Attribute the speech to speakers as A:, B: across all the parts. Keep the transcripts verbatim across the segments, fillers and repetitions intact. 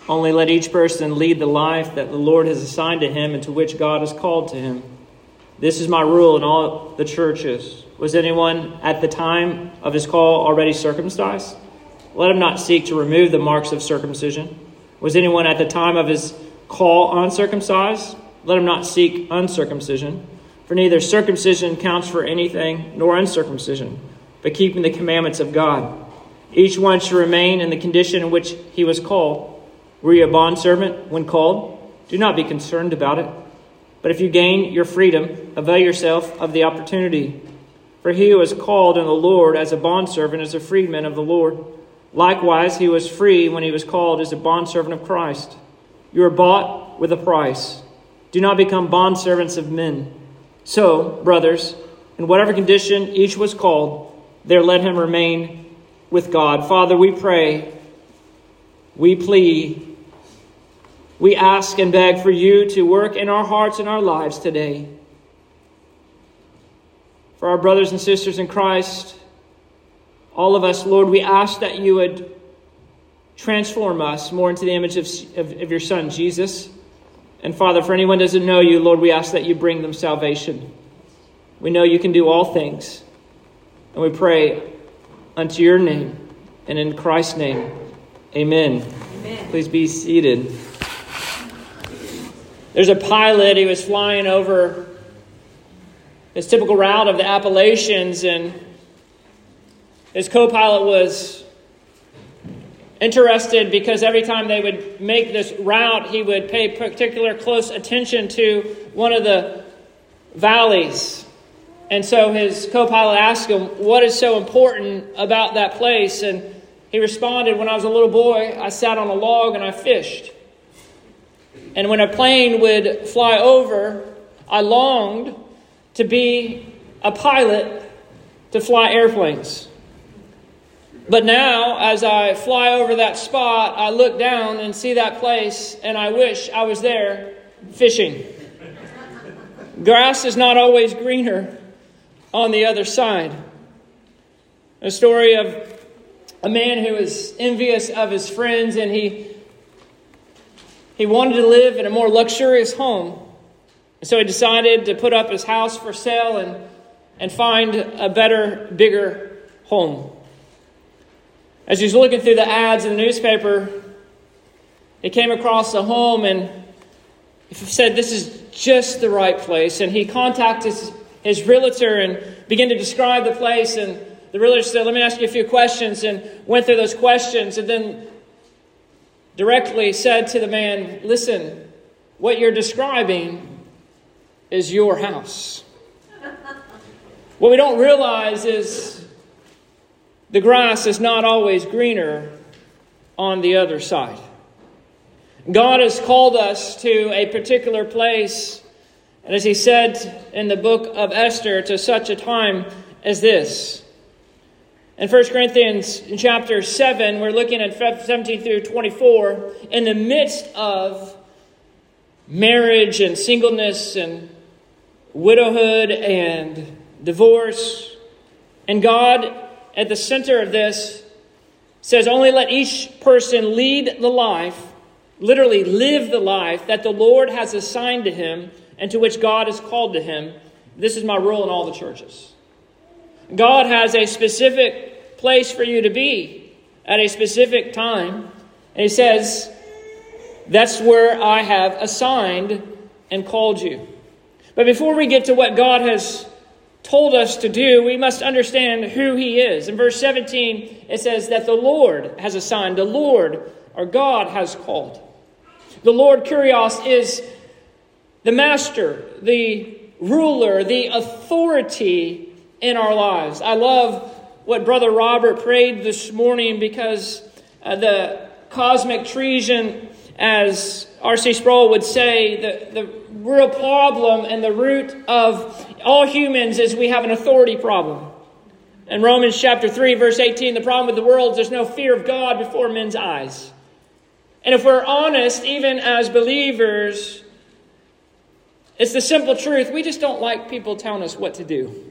A: Only let each person lead the life that the Lord has assigned to him and to which God has called to him. This is my rule in all the churches. Was anyone at the time of his call already circumcised? Let him not seek to remove the marks of circumcision. Was anyone at the time of his call uncircumcised? Let him not seek uncircumcision. For neither circumcision counts for anything, nor uncircumcision, but keeping the commandments of God. Each one should remain in the condition in which he was called. Were you a bondservant when called? Do not be concerned about it. But if you gain your freedom, avail yourself of the opportunity. For he who is called in the Lord as a bondservant is a freedman of the Lord. Likewise, he was free when he was called as a bondservant of Christ. You are bought with a price. Do not become bondservants of men. So, brothers, in whatever condition each was called, there let him remain with God. Father, we pray, we plead, we ask and beg for you to work in our hearts and our lives today. For our brothers and sisters in Christ, all of us, Lord, we ask that you would transform us more into the image of, of, of your Son, Jesus. And Father, for anyone who doesn't know you, Lord, we ask that you bring them salvation. We know you can do all things. And we pray unto your name and in Christ's name. Amen. Amen. Please be seated. There's a pilot. He was flying over his typical route of the Appalachians, and his co-pilot was interested because every time they would make this route, he would pay particular close attention to one of the valleys. And so his co-pilot asked him, what is so important about that place? And he responded, when I was a little boy, I sat on a log and I fished. And when a plane would fly over, I longed to be a pilot to fly airplanes. But now, as I fly over that spot, I look down and see that place, and I wish I was there fishing. Grass is not always greener on the other side. A story of a man who was envious of his friends, and he he wanted to live in a more luxurious home. And so he decided to put up his house for sale and, and find a better, bigger home. As he was looking through the ads in the newspaper, he came across a home and he said, this is just the right place. And he contacted his, his realtor and began to describe the place. And the realtor said, let me ask you a few questions, and went through those questions. And then directly said to the man, listen, what you're describing is your house. What we don't realize is the grass is not always greener on the other side. God has called us to a particular place, and as he said in the book of Esther, to such a time as this. In First Corinthians in chapter seven, we're looking at seventeen through twenty-four, in the midst of marriage and singleness and widowhood and divorce. And God, at the center of this, says, only let each person lead the life, literally live the life that the Lord has assigned to him and to which God has called to him. This is my rule in all the churches. God has a specific place for you to be at a specific time. And he says, that's where I have assigned and called you. But before we get to what God has told us to do, we must understand who he is. In verse seventeen, it says that the Lord has assigned, the Lord, or God, has called. The Lord, Kyrios, is the master, the ruler, the authority in our lives. I love what Brother Robert prayed this morning, because uh, the cosmic treason, as R C Sproul would say, the, the real problem and the root of all humans is we have an authority problem. In Romans chapter three, verse eighteen, the problem with the world is there's no fear of God before men's eyes. And if we're honest, even as believers, it's the simple truth. We just don't like people telling us what to do.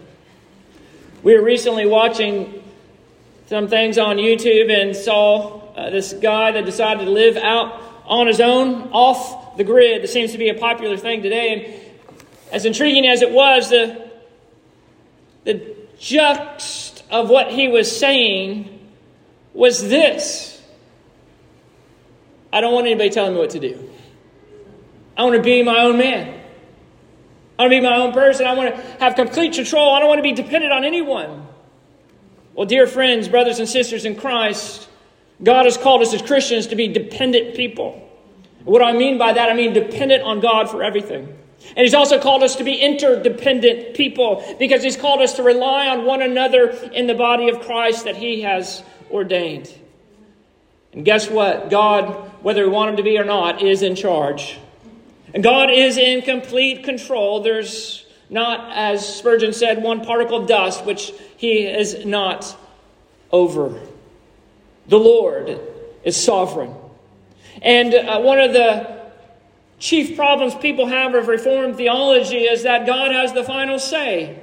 A: We were recently watching some things on YouTube and saw uh, this guy that decided to live out on his own, off the grid. That seems to be a popular thing today. And as intriguing as it was, the, the juxt of what he was saying was this: I don't want anybody telling me what to do. I want to be my own man. I want to be my own person. I want to have complete control. I don't want to be dependent on anyone. Well, dear friends, brothers and sisters in Christ, God has called us as Christians to be dependent people. What do I mean by that? I mean dependent on God for everything. And He's also called us to be interdependent people, because He's called us to rely on one another in the body of Christ that He has ordained. And guess what? God, whether we want Him to be or not, is in charge. And God is in complete control. There's not, as Spurgeon said, one particle of dust which He is not over. The Lord is sovereign. And uh, one of the chief problems people have of Reformed theology is that God has the final say.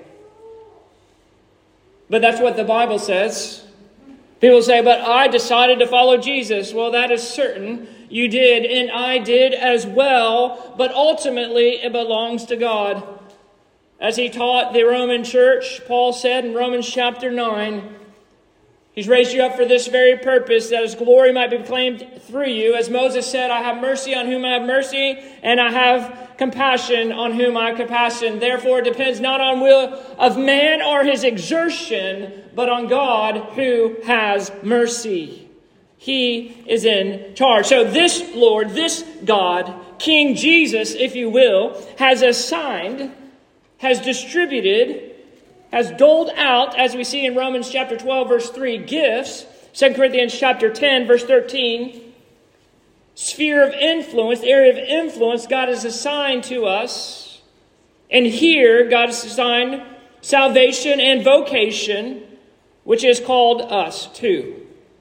A: But that's what the Bible says. People say, but I decided to follow Jesus. Well, that is certain. You did, and I did as well. But ultimately, it belongs to God. As He taught the Roman church, Paul said in Romans chapter nine, He's raised you up for this very purpose, that His glory might be proclaimed through you. As Moses said, I have mercy on whom I have mercy, and I have compassion on whom I have compassion. Therefore, it depends not on will of man or his exertion, but on God who has mercy. He is in charge. So this Lord, this God, King Jesus, if you will, has assigned, has distributed, has doled out, as we see in Romans chapter twelve, verse three, gifts. Second Corinthians chapter ten, verse thirteen. Sphere of influence, area of influence God has assigned to us. And here God has assigned salvation and vocation, which is called us too.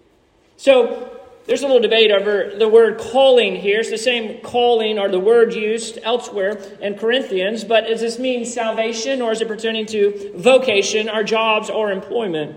A: So there's a little debate over the word calling here. It's the same calling or the word used elsewhere in Corinthians. But does this mean salvation, or is it pertaining to vocation, our jobs, or employment?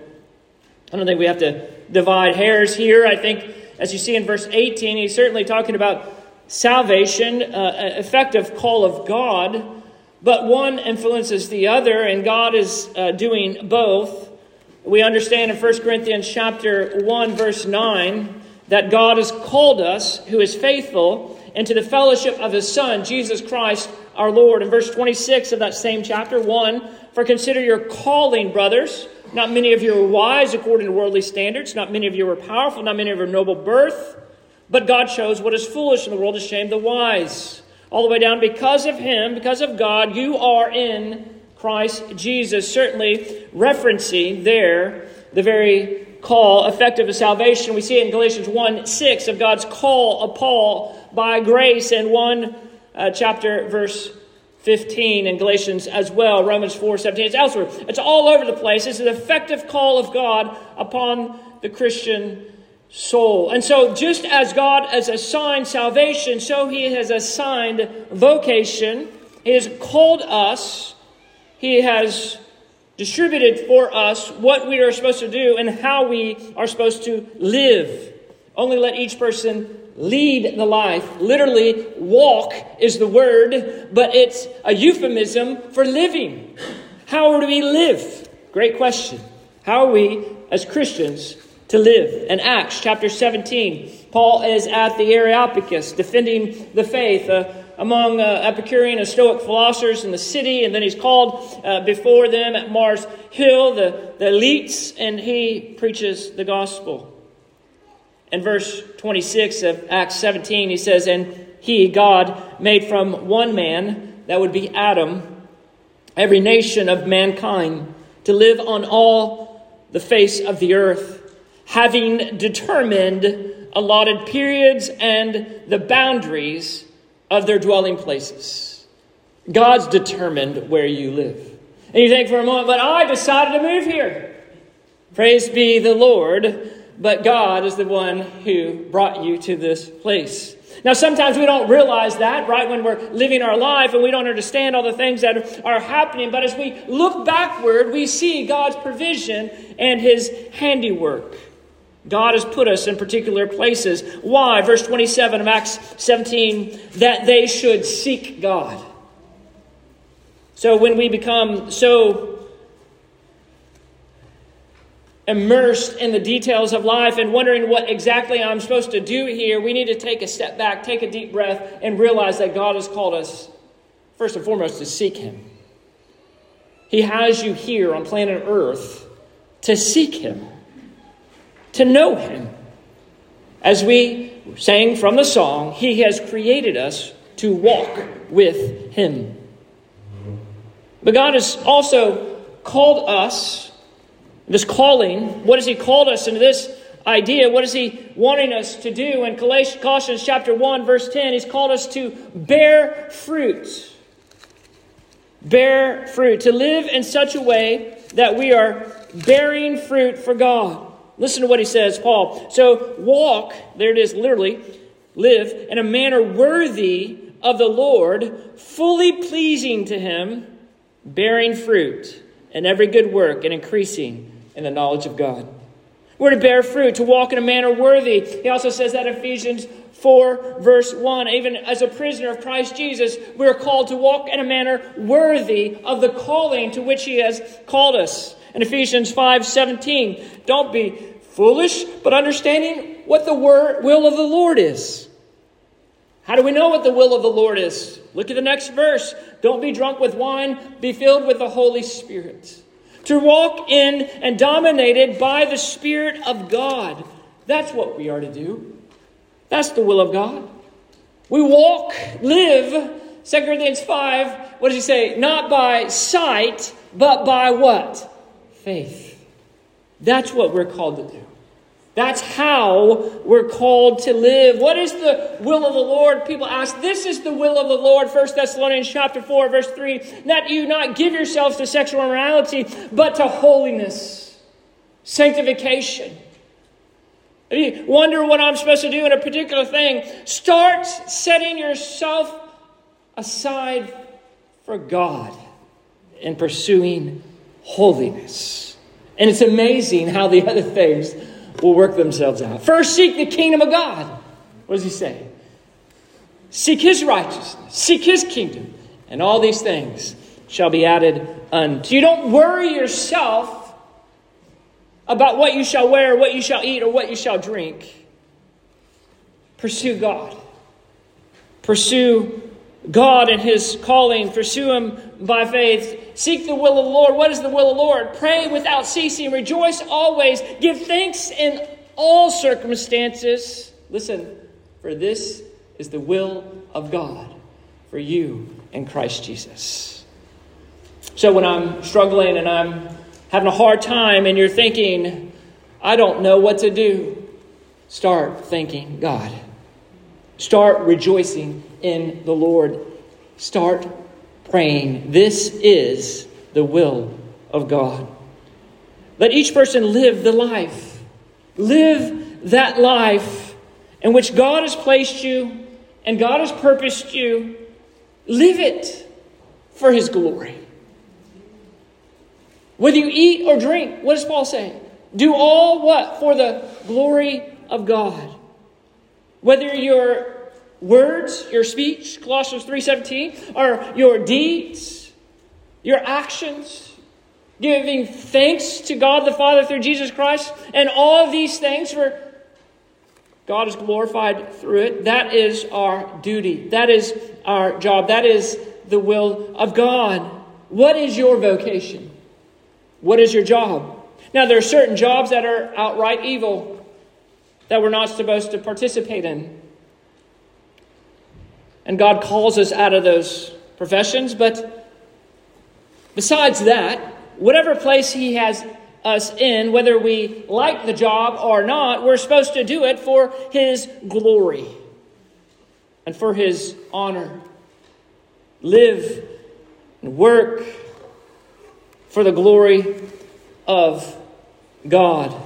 A: I don't think we have to divide hairs here. I think, as you see in verse eighteen, he's certainly talking about salvation, uh, effective call of God. But one influences the other, and God is uh, doing both. We understand in First Corinthians chapter one, verse nine, that God has called us, who is faithful, into the fellowship of His Son, Jesus Christ, our Lord. In verse twenty-six of that same chapter, one, for consider your calling, brothers. Not many of you were wise according to worldly standards. Not many of you were powerful. Not many of you were noble birth. But God chose what is foolish in the world to shame the wise. All the way down, because of Him, because of God, you are in Christ Jesus. Certainly referencing there the very call effective of salvation. We see it in Galatians one six of God's call of Paul by grace, and one uh, chapter verse fifteen in Galatians as well. Romans four seventeen. It's elsewhere. It's all over the place. It's an effective call of God upon the Christian soul. And so just as God has assigned salvation, so He has assigned vocation. He has called us. He has distributed for us what we are supposed to do and how we are supposed to live. Only let each person lead the life. Literally, walk is the word, but it's a euphemism for living. How do we live? Great question. How are we as Christians to live? In Acts chapter seventeen, Paul is at the Areopagus defending the faith uh, among uh, Epicurean and Stoic philosophers in the city, and then he's called uh, before them at Mars Hill, the, the elites, and he preaches the gospel. In verse twenty-six of Acts seventeen, he says, and He, God, made from one man, that would be Adam, every nation of mankind to live on all the face of the earth, having determined allotted periods and the boundaries of their dwelling places. God's determined where you live. And you think for a moment, but I decided to move here. Praise be the Lord, but God is the one who brought you to this place. Now, sometimes we don't realize that, right, when we're living our life and we don't understand all the things that are happening. But as we look backward, we see God's provision and His handiwork. God has put us in particular places. Why? Verse twenty-seven of Acts seventeen, that they should seek God. So when we become so immersed in the details of life and wondering what exactly I'm supposed to do here, we need to take a step back, take a deep breath, and realize that God has called us, first and foremost, to seek Him. He has you here on planet Earth to seek Him, to know Him. As we sang from the song, He has created us to walk with Him. But God has also called us, this calling, what has He called us into this idea? What is He wanting us to do? In Colossians chapter one, verse ten, He's called us to bear fruit. Bear fruit. To live in such a way that we are bearing fruit for God. Listen to what he says, Paul. So walk, there it is literally, live in a manner worthy of the Lord, fully pleasing to Him, bearing fruit in every good work and increasing in the knowledge of God. We're to bear fruit, to walk in a manner worthy. He also says that in Ephesians four, verse one. Even as a prisoner of Christ Jesus, we're called to walk in a manner worthy of the calling to which He has called us. In Ephesians five seventeen, don't be foolish, but understanding what the word, will of the Lord is. How do we know what the will of the Lord is? Look at the next verse. Don't be drunk with wine, be filled with the Holy Spirit. To walk in and dominated by the Spirit of God. That's what we are to do. That's the will of God. We walk, live, Second Corinthians five, what does he say? Not by sight, but by what? Faith. That's what we're called to do. That's how we're called to live. What is the will of the Lord? People ask, this is the will of the Lord. First Thessalonians chapter four, verse three. That you not give yourselves to sexual immorality, but to holiness, sanctification. If you wonder what I'm supposed to do in a particular thing, start setting yourself aside for God and pursuing holiness. And it's amazing how the other things will work themselves out. First, seek the kingdom of God. What does he say? Seek His righteousness. Seek His kingdom. And all these things shall be added unto you. Don't worry yourself about what you shall wear, what you shall eat, or what you shall drink. Pursue God. Pursue God and His calling. Pursue Him by faith. Seek the will of the Lord. What is the will of the Lord? Pray without ceasing. Rejoice always. Give thanks in all circumstances. Listen, for this is the will of God for you in Christ Jesus. So when I'm struggling and I'm having a hard time and you're thinking, I don't know what to do, start thanking God. Start rejoicing in the Lord. Start praying. This is the will of God. Let each person live the life. Live that life in which God has placed you and God has purposed you. Live it for His glory. Whether you eat or drink, what does Paul say? Do all what? For the glory of God. Whether your words, your speech, Colossians three seventeen, or your deeds, your actions, giving thanks to God the Father through Jesus Christ, and all of these things for God is glorified through it. That is our duty. That is our job. That is the will of God. What is your vocation? What is your job? Now, there are certain jobs that are outright evil that we're not supposed to participate in. And God calls us out of those professions. But besides that, whatever place He has us in, whether we like the job or not, we're supposed to do it for His glory and for His honor. Live and work for the glory of God.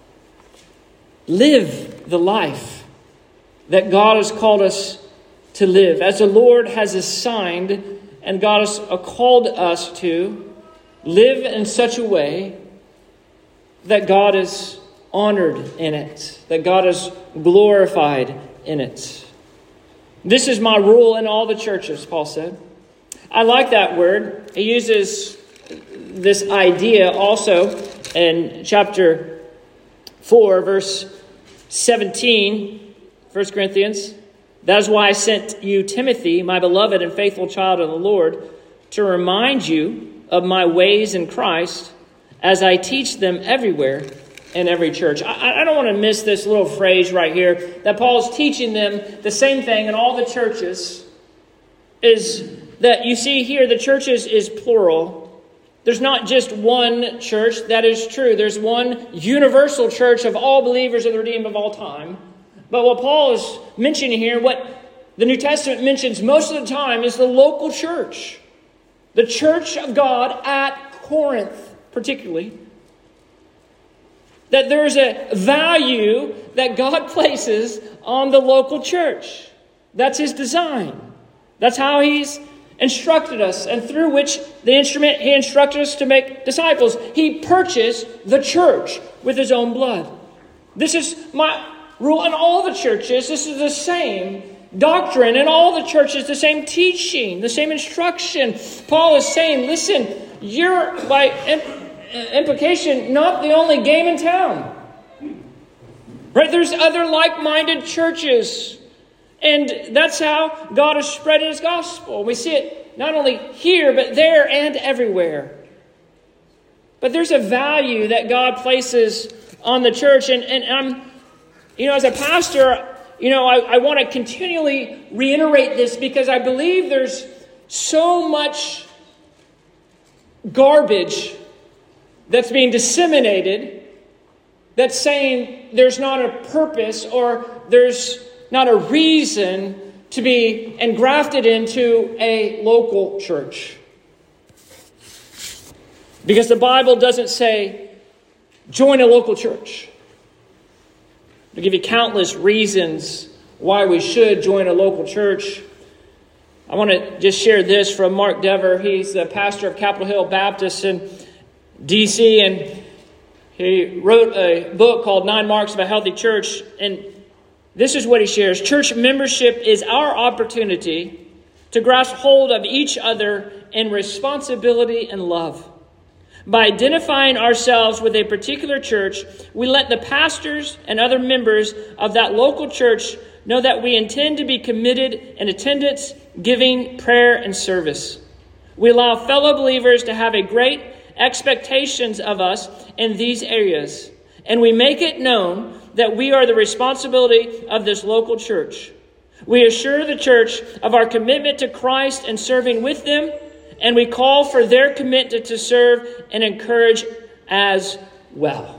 A: Live the life that God has called us to live, as the Lord has assigned and God has called us to live in such a way that God is honored in it, that God is glorified in it. This is my rule in all the churches, Paul said. I like that word. He uses this idea also in chapter four, verse seventeen, First Corinthians. That is why I sent you Timothy, my beloved and faithful child of the Lord, to remind you of my ways in Christ as I teach them everywhere in every church. I, I don't want to miss this little phrase right here, that Paul's teaching them the same thing in all the churches, is that you see here the churches is plural. There's not just one church. That is true. There's one universal church of all believers of the redeemed of all time. But what Paul is mentioning here, what the New Testament mentions most of the time, is the local church. The church of God at Corinth, particularly. That there's a value that God places on the local church. That's His design. That's how He's instructed us, and through which the instrument He instructed us to make disciples. He purchased the church with His own blood. This is my rule in all the churches. This is the same doctrine in all the churches, the same teaching, the same instruction. Paul is saying, listen, you're by implication not the only game in town. Right? There's other like-minded churches. And that's how God has spread His gospel. We see it not only here, but there and everywhere. But there's a value that God places on the church. And, and I'm, you know, as a pastor, you know, I, I want to continually reiterate this because I believe there's so much garbage that's being disseminated that's saying there's not a purpose or there's not a reason to be engrafted into a local church. Because the Bible doesn't say, join a local church. I'll give you countless reasons why we should join a local church. I want to just share this from Mark Dever. He's the pastor of Capitol Hill Baptist in D C, and he wrote a book called Nine Marks of a Healthy Church, and this is what he shares. Church membership is our opportunity to grasp hold of each other in responsibility and love. By identifying ourselves with a particular church, we let the pastors and other members of that local church know that we intend to be committed in attendance, giving, prayer, and service. We allow fellow believers to have a great expectations of us in these areas, and we make it known that we are the responsibility of this local church. We assure the church of our commitment to Christ and serving with them, and we call for their commitment to serve and encourage as well.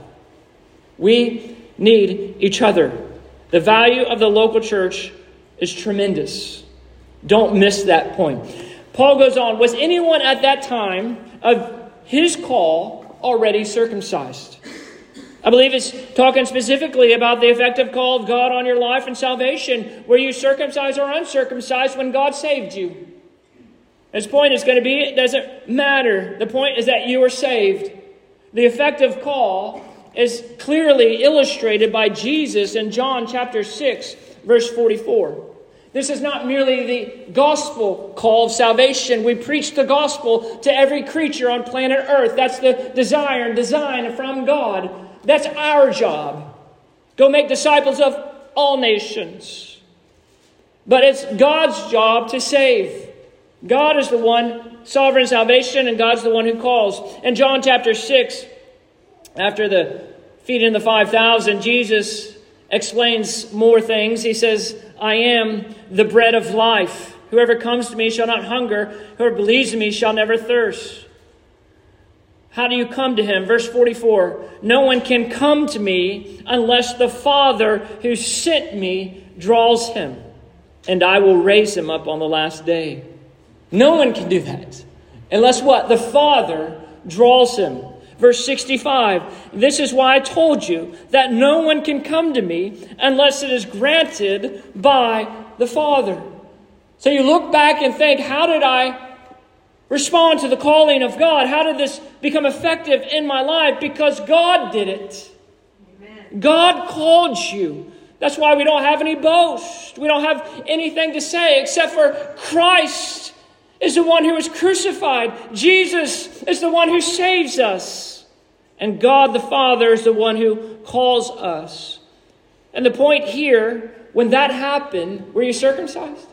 A: We need each other. The value of the local church is tremendous. Don't miss that point. Paul goes on, was anyone at that time of his call already circumcised? I believe it's talking specifically about the effective call of God on your life and salvation. Were you circumcised or uncircumcised when God saved you? His point is going to be, it doesn't matter. The point is that you are saved. The effective call is clearly illustrated by Jesus in John chapter six, verse forty-four. This is not merely the gospel call of salvation. We preach the gospel to every creature on planet Earth. That's the desire and design from God. That's our job. Go make disciples of all nations. But it's God's job to save. God is the one, sovereign salvation, and God's the one who calls. In John chapter six, after the feeding the five thousand, Jesus explains more things. He says, I am the bread of life. Whoever comes to me shall not hunger. Whoever believes in me shall never thirst. How do you come to him? Verse forty-four, no one can come to me unless the Father who sent me draws him, and I will raise him up on the last day. No one can do that unless what? The Father draws him. Verse sixty-five, this is why I told you that no one can come to me unless it is granted by the Father. So you look back and think, how did I respond to the calling of God? How did this become effective in my life? Because God did it.
B: Amen.
A: God called you. That's why we don't have any boast. We don't have anything to say except for Christ is the one who was crucified. Jesus is the one who saves us. And God the Father is the one who calls us. And the point here, when that happened, were you circumcised?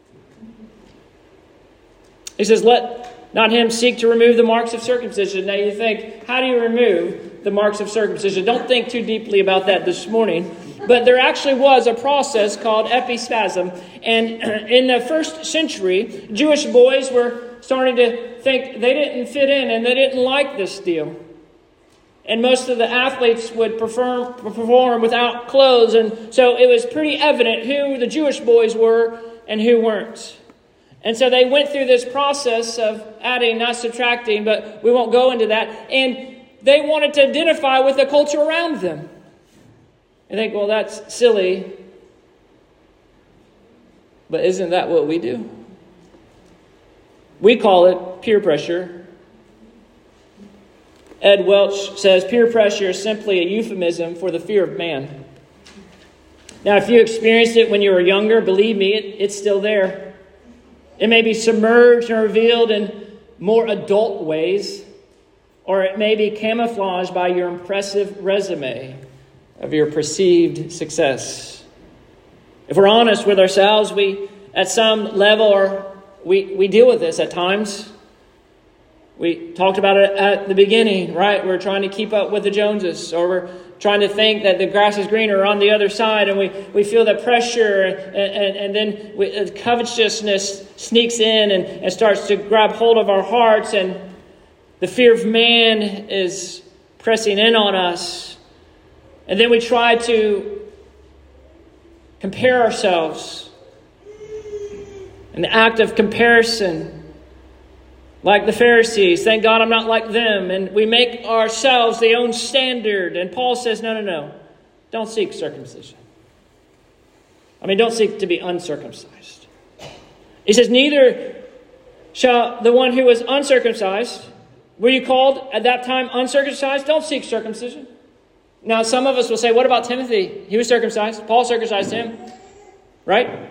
A: He says, let not him seek to remove the marks of circumcision. Now you think, how do you remove the marks of circumcision? Don't think too deeply about that this morning. But there actually was a process called epispasm. And in the first century, Jewish boys were starting to think they didn't fit in and they didn't like this deal. And most of the athletes would perform, perform without clothes. And so it was pretty evident who the Jewish boys were and who weren't. And so they went through this process of adding, not subtracting, but we won't go into that. And they wanted to identify with the culture around them. You think, well, that's silly. But isn't that what we do? We call it peer pressure. Ed Welch says peer pressure is simply a euphemism for the fear of man. Now, if you experienced it when you were younger, believe me, it, it's still there. It may be submerged and revealed in more adult ways, or it may be camouflaged by your impressive resume of your perceived success. If we're honest with ourselves, we, at some level, or we, we deal with this at times. We talked about it at the beginning, right? We're trying to keep up with the Joneses, or we're trying to think that the grass is greener on the other side, and we, we feel the pressure, and, and, and then we, uh, covetousness sneaks in and, and starts to grab hold of our hearts, and the fear of man is pressing in on us. And then we try to compare ourselves. An act of comparison. Like the Pharisees, thank God I'm not like them. And we make ourselves the own standard. And Paul says, no, no, no. Don't seek circumcision. I mean, don't seek to be uncircumcised. He says, neither shall the one who was uncircumcised, were you called at that time uncircumcised? Don't seek circumcision. Now, some of us will say, what about Timothy? He was circumcised. Paul circumcised him. Right?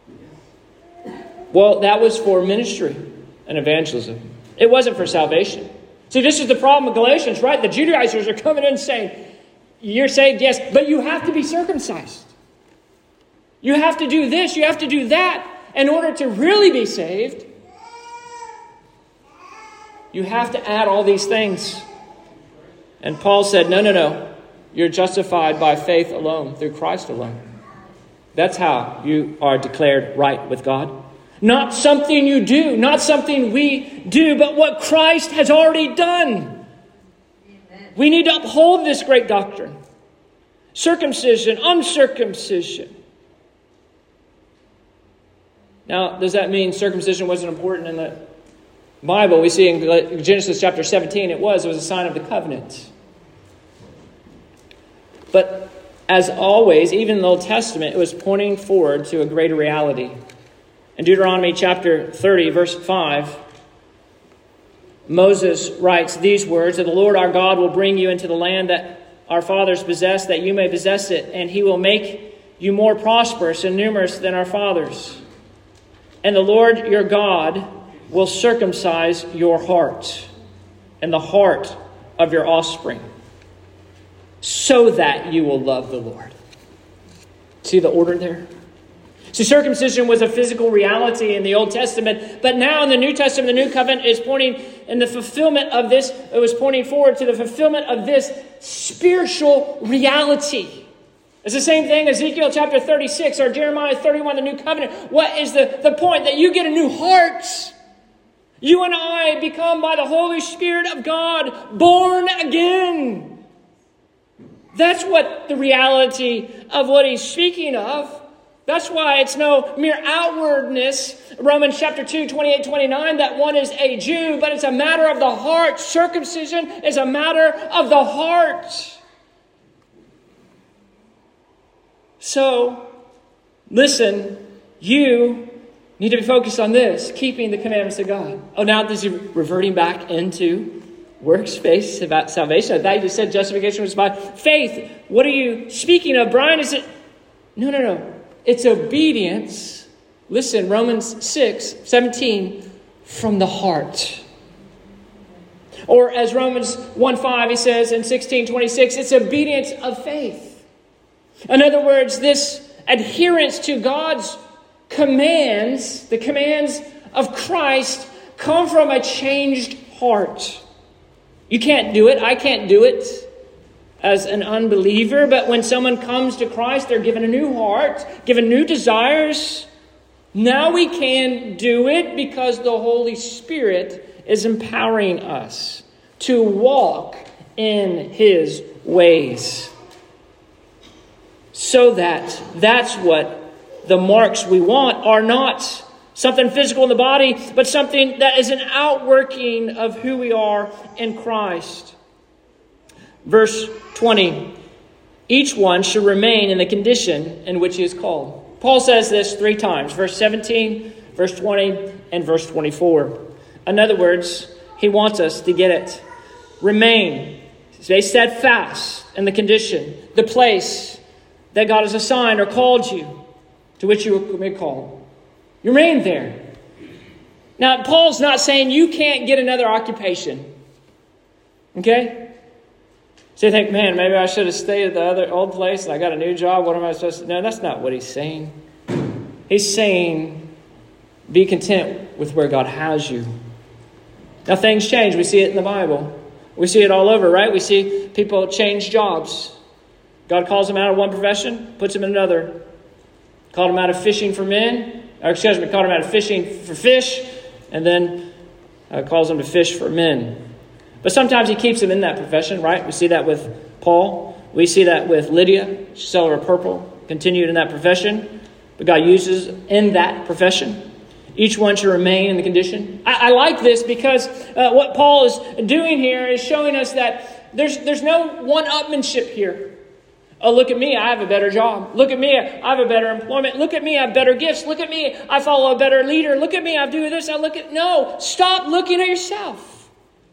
A: Well, that was for ministry and evangelism. It wasn't for salvation. See, this is the problem with Galatians, right? The Judaizers are coming in saying, you're saved, yes, but you have to be circumcised. You have to do this, you have to do that in order to really be saved. You have to add all these things. And Paul said, no, no, no. You're justified by faith alone, through Christ alone. That's how you are declared right with God. Not something you do, not something we do, but what Christ has already done. Amen. We need to uphold this great doctrine. Circumcision, uncircumcision. Now, does that mean circumcision wasn't important in the Bible? We see in Genesis chapter seventeen, it was. It was a sign of the covenant. But as always, even in the Old Testament, it was pointing forward to a greater reality. In Deuteronomy chapter thirty, verse five, Moses writes these words, that the Lord our God will bring you into the land that our fathers possessed, that you may possess it, and he will make you more prosperous and numerous than our fathers. And the Lord your God will circumcise your heart and the heart of your offspring, so that you will love the Lord. See the order there? See, circumcision was a physical reality in the Old Testament, but now in the New Testament, the New Covenant is pointing in the fulfillment of this, it was pointing forward to the fulfillment of this spiritual reality. It's the same thing, Ezekiel chapter thirty-six or Jeremiah thirty-one, the New Covenant. What is the, the point? That you get a new heart. You and I become, by the Holy Spirit of God, born again. That's what the reality of what he's speaking of. That's why it's no mere outwardness. Romans chapter two, twenty-eight, twenty-nine, that one is a Jew, but it's a matter of the heart. Circumcision is a matter of the heart. So, listen, you need to be focused on this, keeping the commandments of God. Oh, now this is reverting back into works-based about salvation. I thought you just said justification was by faith. What are you speaking of, Brian? Is it... No, no, no. It's obedience. Listen, Romans six seventeen, from the heart. Or as Romans one five, he says in sixteen twenty-six, it's obedience of faith. In other words, this adherence to God's commands, the commands of Christ, come from a changed heart. You can't do it. I can't do it as an unbeliever. But when someone comes to Christ, they're given a new heart, given new desires. Now we can do it because the Holy Spirit is empowering us to walk in His ways. So that that's what the marks we want are not something physical in the body, but something that is an outworking of who we are in Christ. Verse twenty, each one should remain in the condition in which he is called. Paul says this three times, verse seventeen, verse twenty, and verse twenty-four. In other words, he wants us to get it. Remain, stay steadfast in the condition, the place that God has assigned or called you, to which you will be called. You remain there. Now, Paul's not saying you can't get another occupation. Okay? So you think, man, maybe I should have stayed at the other old place and I got a new job. What am I supposed to do? No, that's not what he's saying. He's saying, be content with where God has you. Now, things change. We see it in the Bible. We see it all over, right? We see people change jobs. God calls them out of one profession, puts them in another. Called them out of fishing for men. Or excuse me, called them out of fishing for fish. And then uh, calls them to fish for men. But sometimes he keeps them in that profession, right? We see that with Paul. We see that with Lydia, seller of purple, continued in that profession. But God uses in that profession. Each one should remain in the condition. I, I like this because uh, what Paul is doing here is showing us that there's, there's no one-upmanship here. Oh, look at me, I have a better job. Look at me, I have a better employment. Look at me, I have better gifts. Look at me, I follow a better leader. Look at me, I do this, I look at... No, stop looking at yourself.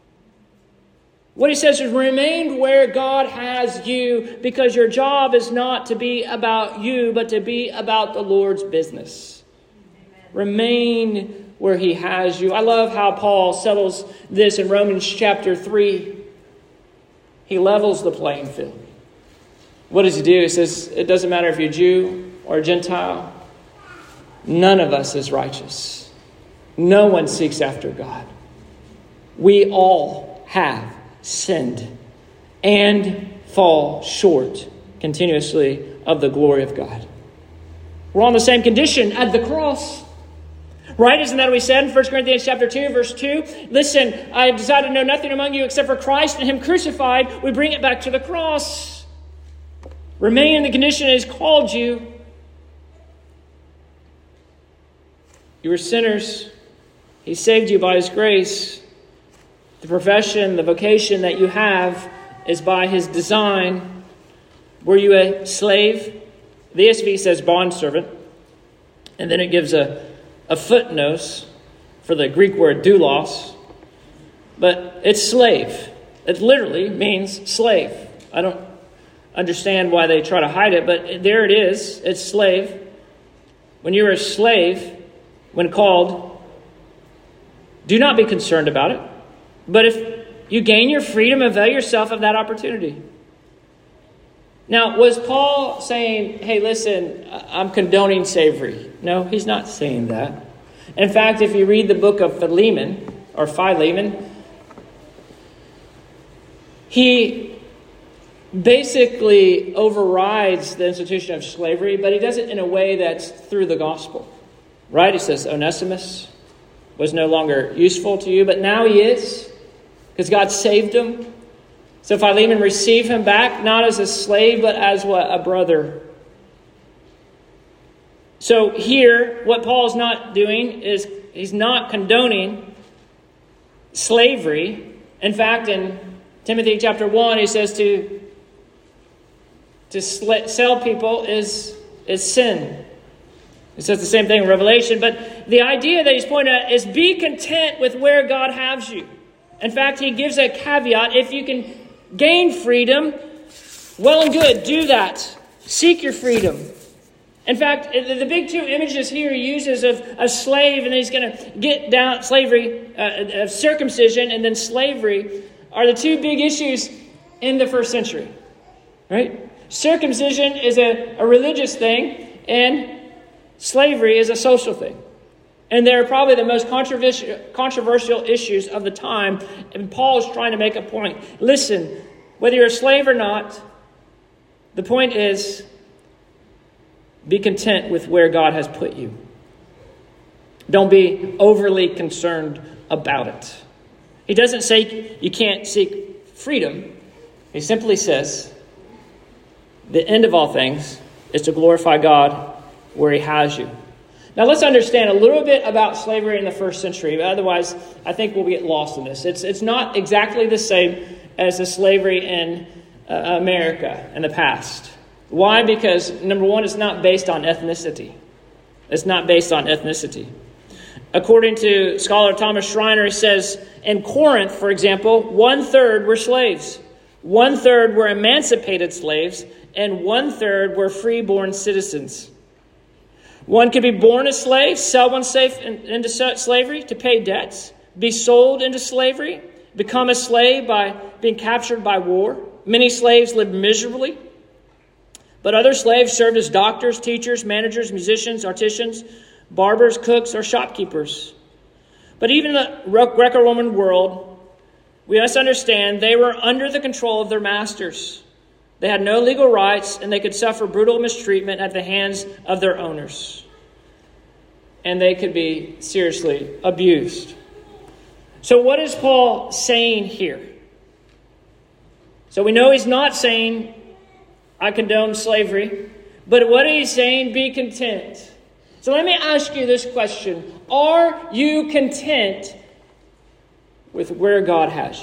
A: What he says is remain where God has you, because your job is not to be about you, but to be about the Lord's business. Amen. Remain where he has you. I love how Paul settles this in Romans chapter three. He levels the playing field. What does he do? He says, it doesn't matter if you're Jew or a Gentile. None of us is righteous. No one seeks after God. We all have sinned and fall short continuously of the glory of God. We're on the same condition at the cross. Right? Isn't that what we said in First Corinthians chapter two, verse two? Listen, I have decided to know nothing among you except for Christ and him crucified. We bring it back to the cross. Remain in the condition He has called you. You were sinners. He saved you by His grace. The profession, the vocation that you have is by His design. Were you a slave? The E S V says bondservant. And then it gives a, a footnote for the Greek word doulos. But it's slave. It literally means slave. I don't understand why they try to hide it, but there it is. It's slave. When you're a slave, when called, do not be concerned about it. But if you gain your freedom, avail yourself of that opportunity. Now, was Paul saying, hey, listen, I'm condoning slavery? No, he's not saying that. In fact, if you read the book of Philemon, or Philemon, he basically overrides the institution of slavery, but he does it in a way that's through the gospel. Right? He says, Onesimus was no longer useful to you, but now he is, because God saved him. So Philemon received him back, not as a slave, but as what? A brother. So here, what Paul's not doing is he's not condoning slavery. In fact, in Timothy chapter one, he says to To sell people is, is sin. He says the same thing in Revelation. But the idea that he's pointing at is be content with where God has you. In fact, he gives a caveat. If you can gain freedom, well and good, do that. Seek your freedom. In fact, the big two images here he uses of a slave, and then he's going to get down slavery, uh, of circumcision, and then slavery, are the two big issues in the first century. Right? Circumcision is a, a religious thing, and slavery is a social thing. And they're probably the most controversial, controversial issues of the time. And Paul is trying to make a point. Listen, whether you're a slave or not, the point is, be content with where God has put you. Don't be overly concerned about it. He doesn't say you can't seek freedom. He simply says the end of all things is to glorify God where he has you. Now let's understand a little bit about slavery in the first century. Otherwise, I think we'll get lost in this. It's, it's not exactly the same as the slavery in uh, America in the past. Why? Because, number one, it's not based on ethnicity. It's not based on ethnicity. According to scholar Thomas Schreiner, he says, in Corinth, for example, one-third were slaves. One-third were emancipated slaves, and one-third were free-born citizens. One could be born a slave, sell oneself into slavery to pay debts, be sold into slavery, become a slave by being captured by war. Many slaves lived miserably. But other slaves served as doctors, teachers, managers, musicians, artisans, barbers, cooks, or shopkeepers. But even in the Greco-Roman world, we must understand they were under the control of their masters. They had no legal rights, and they could suffer brutal mistreatment at the hands of their owners. And they could be seriously abused. So what is Paul saying here? So we know he's not saying, I condone slavery. But what he's saying, be content. So let me ask you this question. Are you content with where God has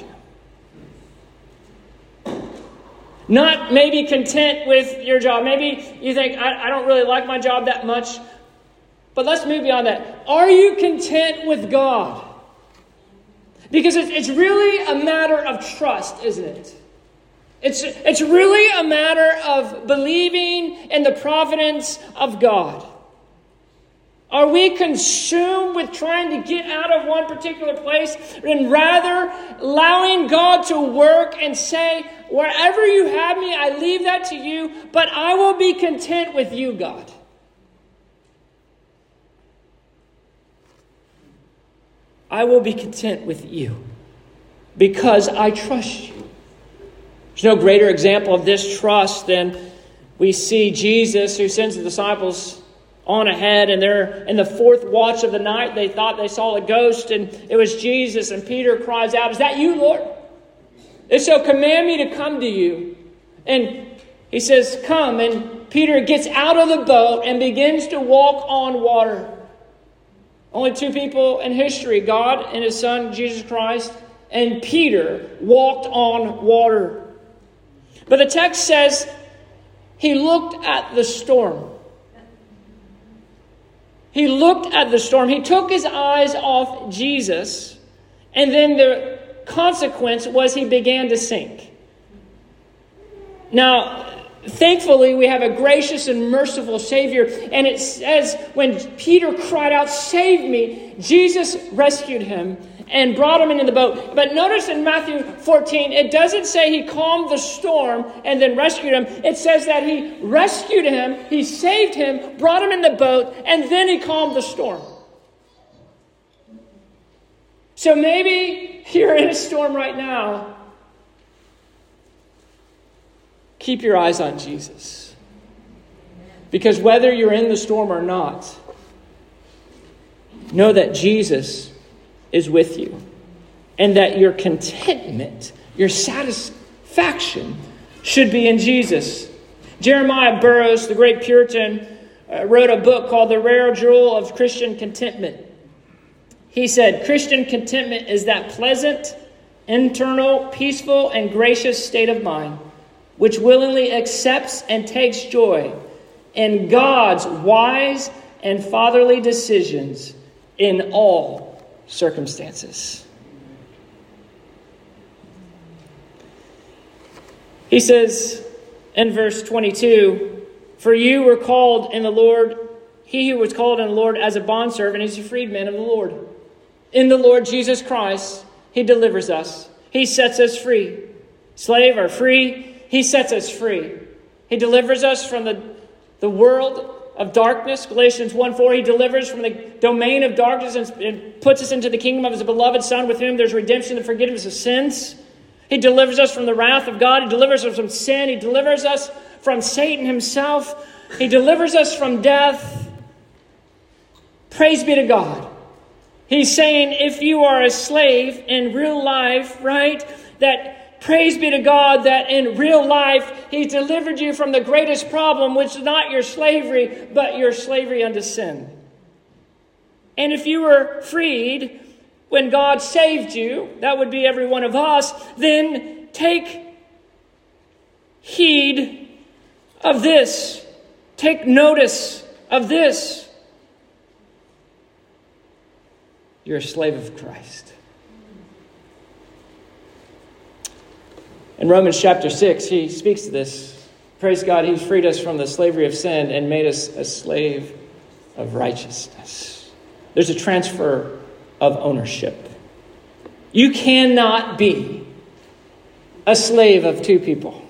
A: you? Not maybe content with your job. Maybe you think, I, I don't really like my job that much. But let's move beyond that. Are you content with God? Because it's, it's really a matter of trust, isn't it? It's, it's really a matter of believing in the providence of God. Are we consumed with trying to get out of one particular place and rather allowing God to work and say, wherever you have me, I leave that to you, but I will be content with you, God. I will be content with you because I trust you. There's no greater example of this trust than we see Jesus, who sends the disciples on ahead, and they're in the fourth watch of the night. They thought they saw a ghost, and it was Jesus. And Peter cries out, "Is that you, Lord? If so, command me to come to you." And he says, "Come." And Peter gets out of the boat and begins to walk on water. Only two people in history, God and his Son, Jesus Christ, and Peter walked on water. But the text says he looked at the storm. He looked at the storm. He took his eyes off Jesus, and then the consequence was he began to sink. Now, thankfully, we have a gracious and merciful Savior, and it says when Peter cried out, "Save me," Jesus rescued him and brought him into the boat. But notice in Matthew fourteen, it doesn't say he calmed the storm and then rescued him. It says that he rescued him, he saved him, brought him in the boat, and then he calmed the storm. So maybe you're in a storm right now. Keep your eyes on Jesus. Because whether you're in the storm or not, know that Jesus is with you. And that your contentment, your satisfaction should be in Jesus. Jeremiah Burroughs, the great Puritan, uh, wrote a book called The Rare Jewel of Christian Contentment. He said, Christian contentment is that pleasant, internal, peaceful, and gracious state of mind which willingly accepts and takes joy in God's wise and fatherly decisions in all circumstances. He says in verse twenty-two, for you were called in the Lord, he who was called in the Lord as a bondservant is a freedman of the Lord. In the Lord Jesus Christ, he delivers us. He sets us free. Slave or free, he sets us free. He delivers us from the, the world of darkness. Galatians one four, he delivers from the domain of darkness and, and puts us into the kingdom of his beloved Son, with whom there's redemption and forgiveness of sins. He delivers us from the wrath of God. He delivers us from sin. He delivers us from Satan himself. He delivers us from death. Praise be to God. He's saying if you are a slave in real life, right, that praise be to God that in real life he's delivered you from the greatest problem, which is not your slavery, but your slavery unto sin. And if you were freed when God saved you, that would be every one of us, then take heed of this. Take notice of this. You're a slave of Christ. In Romans chapter six, he speaks to this. Praise God, he's freed us from the slavery of sin and made us a slave of righteousness. There's a transfer of ownership. You cannot be a slave of two people.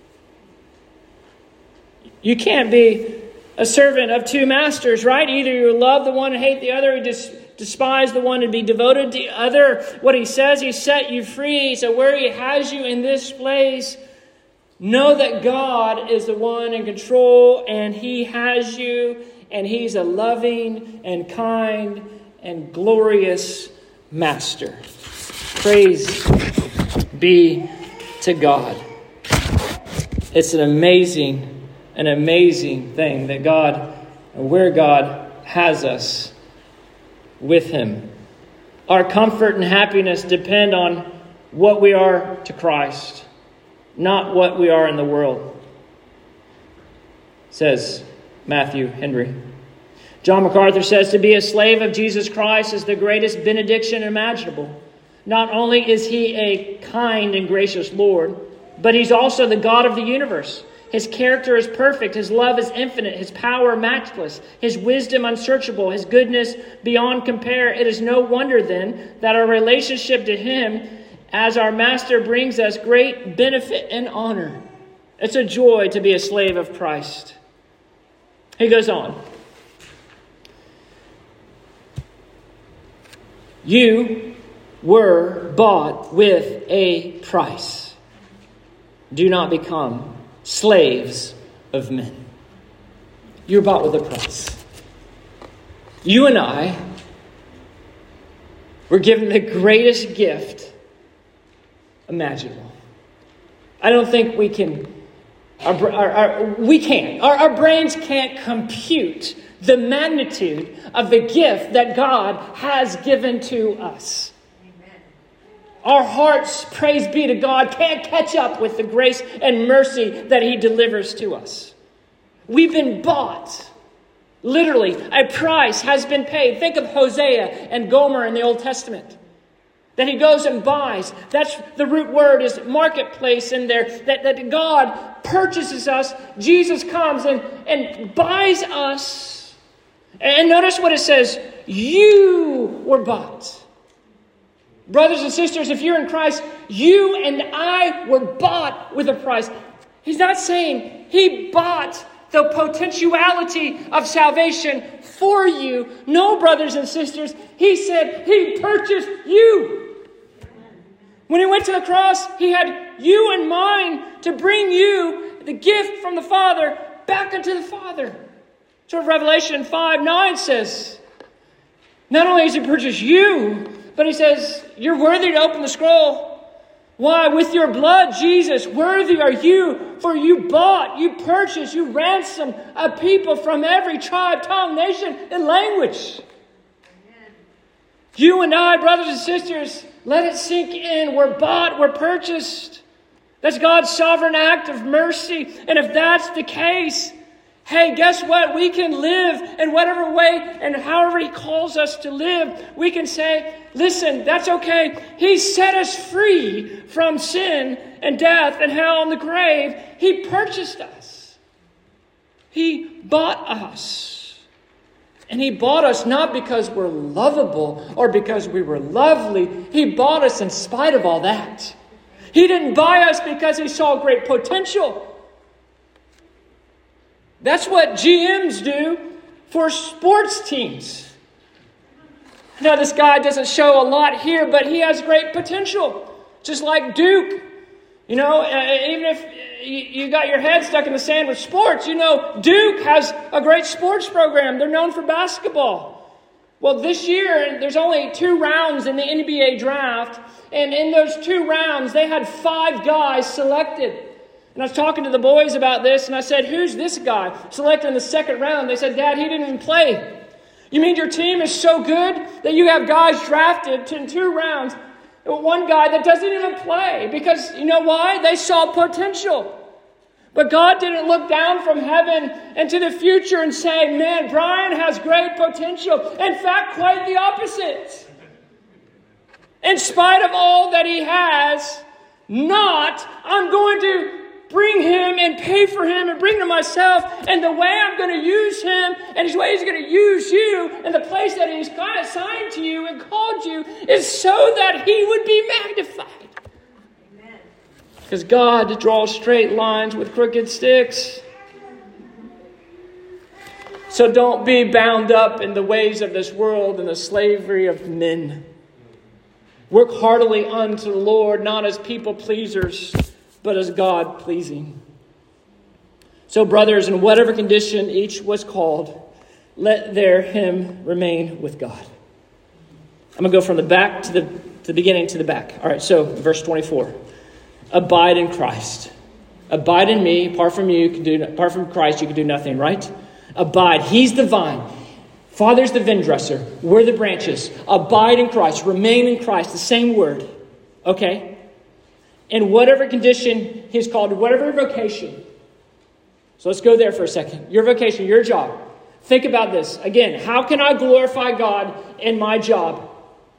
A: You can't be a servant of two masters, right? Either you love the one and hate the other, or you dis- despise the one and be devoted to the other. What he says, he set you free. So where he has you in this place, know that God is the one in control, and he has you, and he's a loving and kind and glorious master. Praise be to God. It's an amazing, an amazing thing that God, where God has us with him. Our comfort and happiness depend on what we are to Christ, not what we are in the world, says Matthew Henry. John MacArthur says to be a slave of Jesus Christ is the greatest benediction imaginable. Not only is he a kind and gracious Lord, but he's also the God of the universe. His character is perfect. His love is infinite. His power matchless. His wisdom unsearchable. His goodness beyond compare. It is no wonder then that our relationship to him as our master brings us great benefit and honor. It's a joy to be a slave of Christ. He goes on. You were bought with a price. Do not become slaves of men. You're bought with a price. You and I were given the greatest gift imaginable. I don't think we can, our, our, our, we can't, our, our brains can't compute the magnitude of the gift that God has given to us. Our hearts, praise be to God, can't catch up with the grace and mercy that he delivers to us. We've been bought. Literally, a price has been paid. Think of Hosea and Gomer in the Old Testament. That he goes and buys. That's the root word is marketplace in there. That, that God purchases us. Jesus comes and, and buys us. And notice what it says. You were bought. Brothers and sisters, if you're in Christ, you and I were bought with a price. He's not saying he bought the potentiality of salvation for you. No, brothers and sisters, he said he purchased you. When he went to the cross, he had you in mind to bring you the gift from the Father back unto the Father. So Revelation five nine says, not only has he purchased you, but he says, you're worthy to open the scroll. Why? With your blood, Jesus, worthy are you, for you bought, you purchased, you ransomed a people from every tribe, tongue, nation, and language. Amen. You and I, brothers and sisters, let it sink in. We're bought, we're purchased. That's God's sovereign act of mercy. And if that's the case, Hey, guess what? We can live in whatever way and however He calls us to live. We can say, listen, that's okay. He set us free from sin and death and hell and the grave. He purchased us. He bought us. And He bought us not because we're lovable or because we were lovely. He bought us in spite of all that. He didn't buy us because He saw great potential. That's what G Ms do for sports teams. Now, this guy doesn't show a lot here, but he has great potential. Just like Duke. You know, even if you got your head stuck in the sand with sports, you know, Duke has a great sports program. They're known for basketball. Well, this year, there's only two rounds in the N B A draft. And in those two rounds, they had five guys selected. And I was talking to the boys about this, and I said, who's this guy selected in the second round? They said, Dad, he didn't even play. You mean your team is so good that you have guys drafted in two rounds? One guy that doesn't even play because, you know why? They saw potential. But God didn't look down from heaven into the future and say, man, Brian has great potential. In fact, quite the opposite. In spite of all that he has, not, I'm going to bring him and pay for him and bring him to myself. And the way I'm going to use him and the way He's going to use you and the place that He's assigned to you and called you is so that He would be magnified. Amen. Because God draws straight lines with crooked sticks. So don't be bound up in the ways of this world and the slavery of men. Work heartily unto the Lord, not as people pleasers, but as God pleasing. So, brothers, in whatever condition each was called, let their hymn remain with God. I'm going to go from the back to the, to the beginning to the back. All right, so verse twenty-four. Abide in Christ. Abide in me. Apart from you, you can do apart from Christ, you can do nothing, right? Abide. He's the vine. Father's the vine dresser. We're the branches. Abide in Christ. Remain in Christ. The same word. Okay? In whatever condition He's called, whatever vocation. So let's go there for a second. Your vocation, your job. Think about this. Again, how can I glorify God in my job?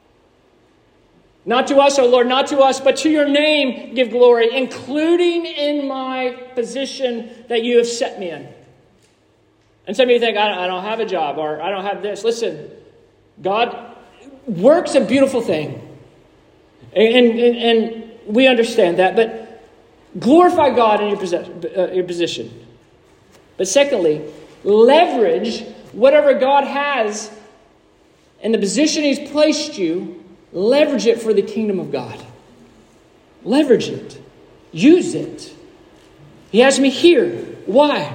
A: Not to us, O Lord, not to us, but to your name give glory, including in my position that you have set me in. And some of you think, I don't have a job or I don't have this. Listen, God work's a beautiful thing. And, and, and we understand that, but glorify God in your, possess, uh, your position. But secondly, leverage whatever God has in the position He's placed you, leverage it for the kingdom of God. Leverage it. Use it. He has me here. Why?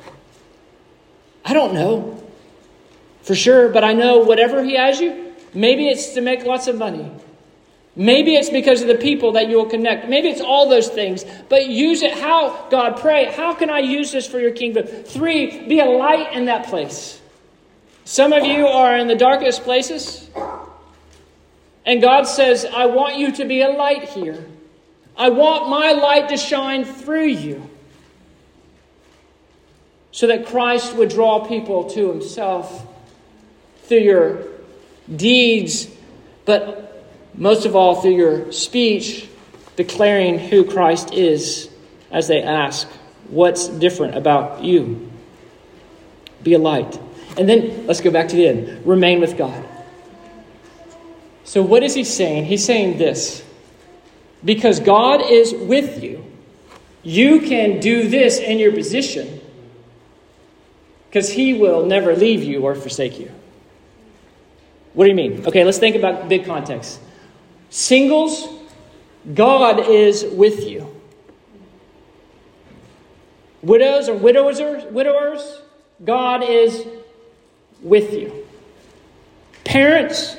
A: I don't know for sure, but I know whatever He has you, maybe it's to make lots of money. Maybe it's because of the people that you will connect. Maybe it's all those things. But use it. How? God, pray. How can I use this for your kingdom? Three, be a light in that place. Some of you are in the darkest places. And God says, I want you to be a light here. I want my light to shine through you. So that Christ would draw people to Himself through your deeds, but most of all, through your speech, declaring who Christ is as they ask, what's different about you? Be a light. And then, let's go back to the end. Remain with God. So what is He saying? He's saying this. Because God is with you, you can do this in your position because He will never leave you or forsake you. What do you mean? Okay, let's think about big context. Singles, God is with you. Widows or widowers, widowers, God is with you. Parents,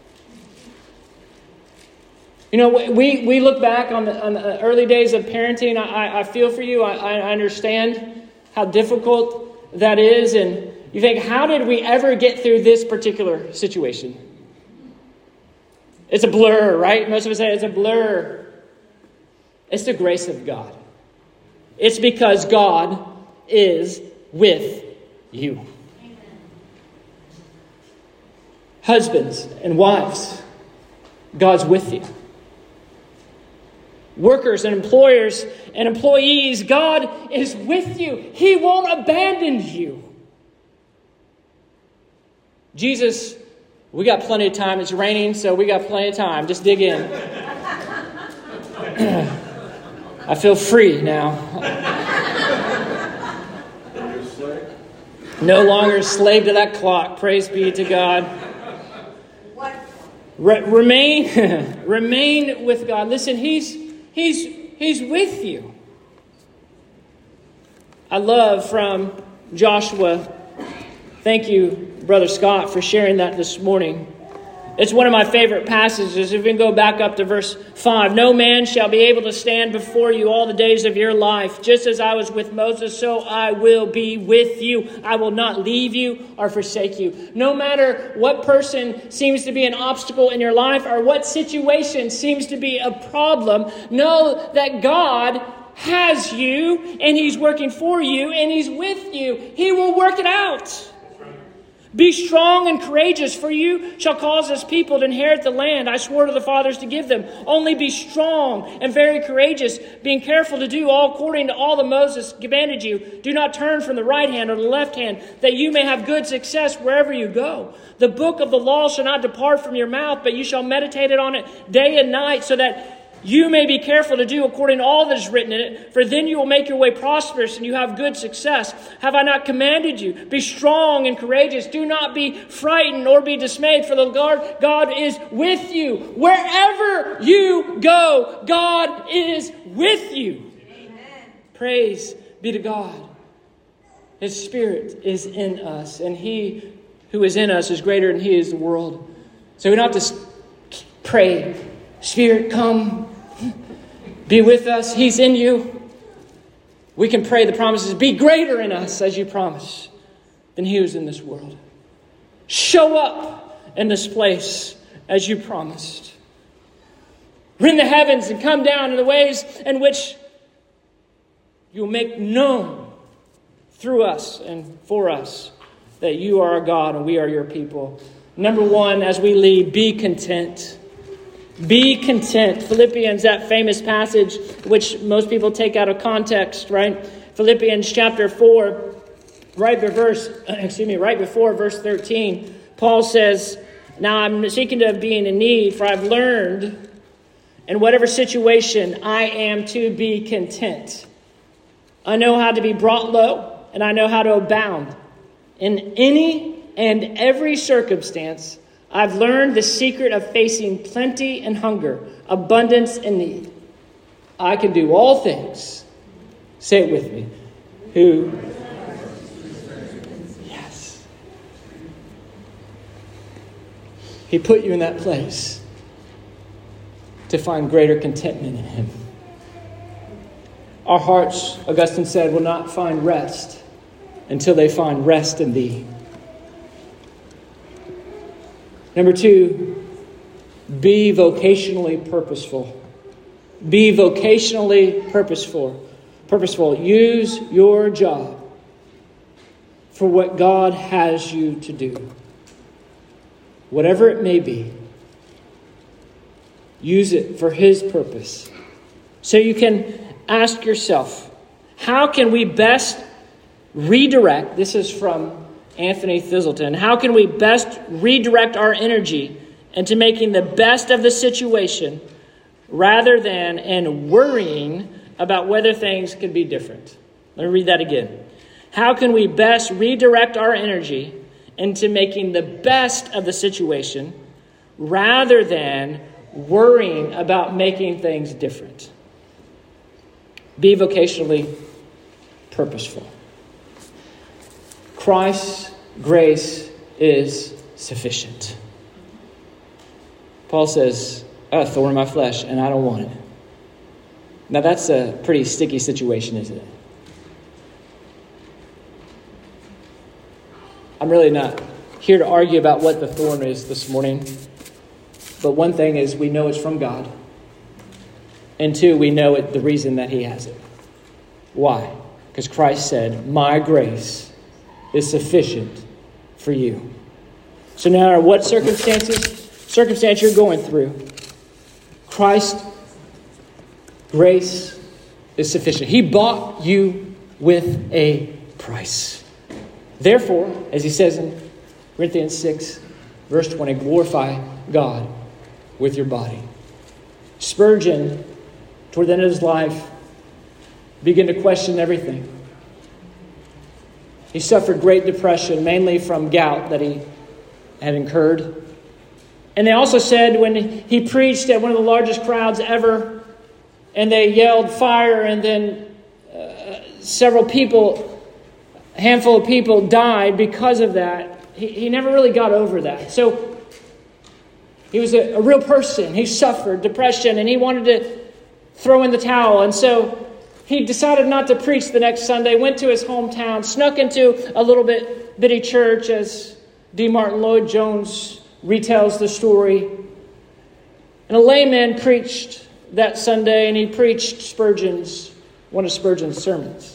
A: you know, we, we look back on the, on the early days of parenting. I, I feel for you. I, I understand how difficult that is. And you think, how did we ever get through this particular situation? It's a blur, right? Most of us say it's a blur. It's the grace of God. It's because God is with you. Husbands and wives, God's with you. Workers and employers and employees, God is with you. He won't abandon you. Jesus, we got plenty of time. It's raining, so we got plenty of time. Just dig in. I feel free now. No longer a slave to that clock. Praise be to God. Re- remain, remain with God. Listen, He's He's He's with you. I love from Joshua. Thank you, Brother Scott, for sharing that this morning. It's one of my favorite passages. If we can go back up to verse five. No man shall be able to stand before you all the days of your life. Just as I was with Moses, so I will be with you. I will not leave you or forsake you. No matter what person seems to be an obstacle in your life or what situation seems to be a problem, know that God has you and He's working for you and He's with you. He will work it out. Be strong and courageous, for you shall cause this people to inherit the land I swore to the fathers to give them. Only be strong and very courageous, being careful to do all according to all that Moses commanded you. Do not turn from the right hand or the left hand, that you may have good success wherever you go. The book of the law shall not depart from your mouth, but you shall meditate on it day and night, so that you may be careful to do according to all that is written in it, for then you will make your way prosperous and you have good success. Have I not commanded you? Be strong and courageous. Do not be frightened or be dismayed, for the Lord God is with you. Wherever you go, God is with you. Amen. Praise be to God. His Spirit is in us, and He who is in us is greater than he is the world. So we don't have to pray, Spirit, come. Be with us. He's in you. We can pray the promises. Be greater in us, as you promise, than he who's in this world. Show up in this place, as you promised. Rend the heavens and come down in the ways in which you'll make known through us and for us that you are our God and we are your people. Number one, as we lead, be content. Be content. Philippians, that famous passage, which most people take out of context, right? Philippians chapter four, right before verse, excuse me, right before verse thirteen, Paul says, "Now I'm seeking to be in need, for I've learned in whatever situation I am to be content. I know how to be brought low, and I know how to abound. In any and every circumstance, I've learned the secret of facing plenty and hunger, abundance and need. I can do all things," say it with me, "who..." Yes. He put you in that place to find greater contentment in him. Our hearts, Augustine said, will not find rest until they find rest in thee. Number two, be vocationally purposeful. Be vocationally purposeful. Purposeful. Use your job for what God has you to do. Whatever it may be, use it for his purpose. So you can ask yourself, how can we best redirect? This is from Anthony Thiselton. How can we best redirect our energy into making the best of the situation rather than in worrying about whether things could be different? Let me read that again. How can we best redirect our energy into making the best of the situation rather than worrying about making things different? Be vocationally purposeful. Christ's grace is sufficient. Paul says, "A thorn in my flesh, and I don't want it." Now that's a pretty sticky situation, isn't it? I'm really not here to argue about what the thorn is this morning. But one thing is, we know it's from God. And two, we know it, the reason that he has it. Why? Because Christ said, my grace is sufficient for you. So no matter what circumstances, circumstance you're going through, Christ's grace is sufficient. He bought you with a price. Therefore, as he says in Corinthians six, verse twenty, glorify God with your body. Spurgeon, toward the end of his life, began to question everything. He suffered great depression, mainly from gout that he had incurred. And they also said when he preached at one of the largest crowds ever, and they yelled fire, and then uh, several people, a handful of people died because of that. He, he never really got over that. So he was a, a real person. He suffered depression, and he wanted to throw in the towel. And so he decided not to preach the next Sunday, went to his hometown, snuck into a little bit bitty church, as D. Martin Lloyd-Jones retells the story. And a layman preached that Sunday, and he preached Spurgeon's, one of Spurgeon's sermons.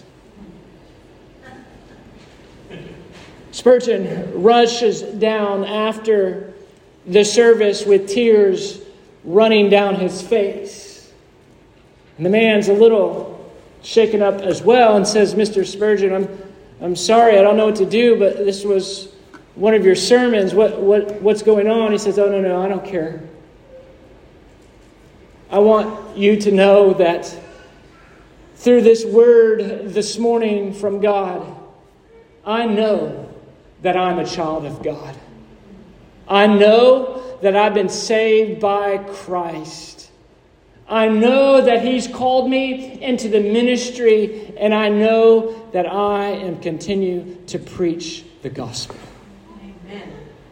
A: Spurgeon rushes down after the service with tears running down his face. And the man's a little shaken up as well and says, Mister Spurgeon, I'm I'm sorry, I don't know what to do, but this was one of your sermons. What what what's going on? He says, oh, no, no, I don't care. I want you to know that through this word this morning from God, I know that I'm a child of God. I know that I've been saved by Christ. I know that He's called me into the ministry, and I know that I am continue to preach the gospel. Amen.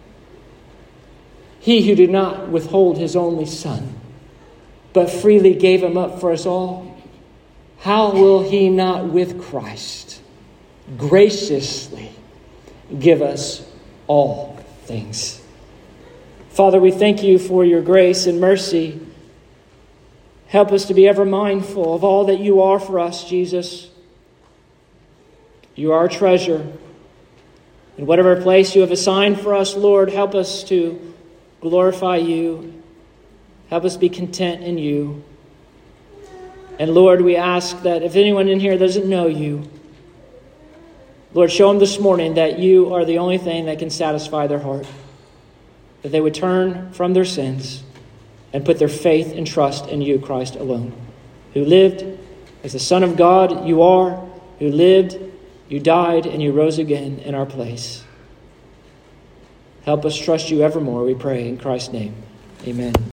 A: He who did not withhold His only Son, but freely gave Him up for us all, how will He not with Christ graciously give us all things? Father, we thank You for Your grace and mercy. Help us to be ever mindful of all that You are for us, Jesus. You are our treasure. In whatever place You have assigned for us, Lord, help us to glorify You. Help us be content in You. And Lord, we ask that if anyone in here doesn't know You, Lord, show them this morning that You are the only thing that can satisfy their heart. That they would turn from their sins and put their faith and trust in You, Christ alone, who lived as the Son of God. You are, who lived, You died, and You rose again in our place. Help us trust You evermore, we pray in Christ's name. Amen.